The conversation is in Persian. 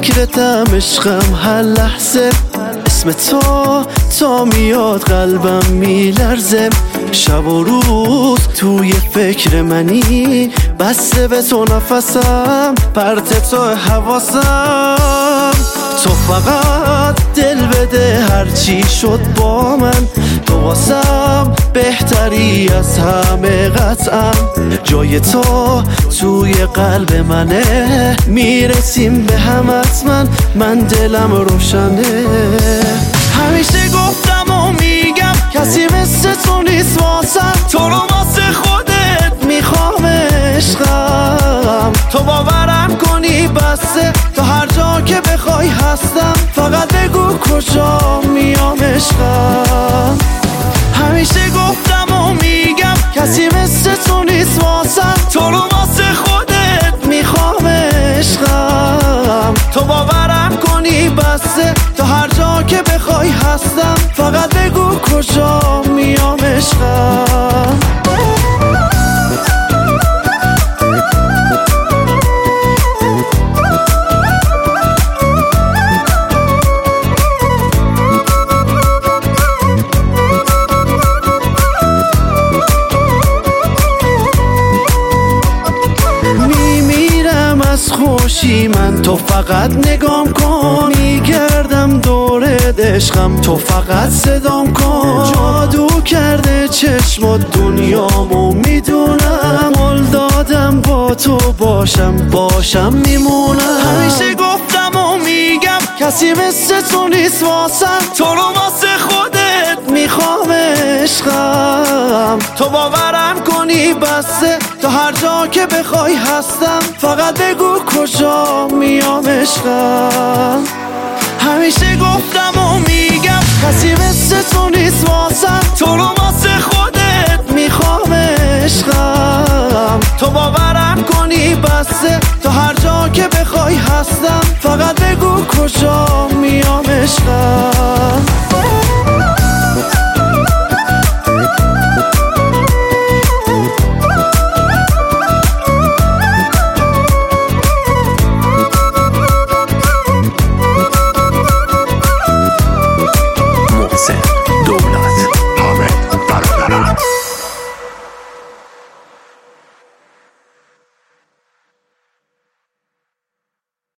فکرتم عشقم هر لحظه، اسم تو میاد قلبم میلرزه، شب و روز توی فکر منی، بسته به تو نفسم، پرت تو حواسم، تو فقط دل بده هرچی شد با من، تو واسم بهتری از همه قطعم، جای تو توی قلب منه، میرسیم به هم حتما، من دلم روشنه. همیشه گفتم و میگم کسی مثل تو نیست واسم، تو رو واسه خودت میخوام عشقم، تو باورم کنی بسته تا هر جا که بخوای هستم، فقط بگو کجا میام عشقم. همیشه گفتم و میگم کسی مثل تو نیست واسم، تو رو واسه خودت میخوام عشقم، تو باورم کنی بسته تا هر جا که بخوای هستم، فقط بگو کجا میام عشقم. از خوشی من تو فقط نگام کن، میگردم دور عشقم تو فقط صدام کن، جادو کرده چشمات دنیامو میدونم، قول دادم با تو باشم میمونم. همیشه گفتم و میگم کسی مثل تو نیست واسم، تو رو واسه خودت میخوام عشقم، تو باورم کنی بسته تا هر جا که بخوای هستم، فقط بگو کجا میام عشقم. همیشه گفتم و میگم کسی مثل تو نیست واسم، تو رو واسه خودت میخوام عشقم، تو باورم کنی بسته تا هر جا که بخوای هستم، فقط بگو کجا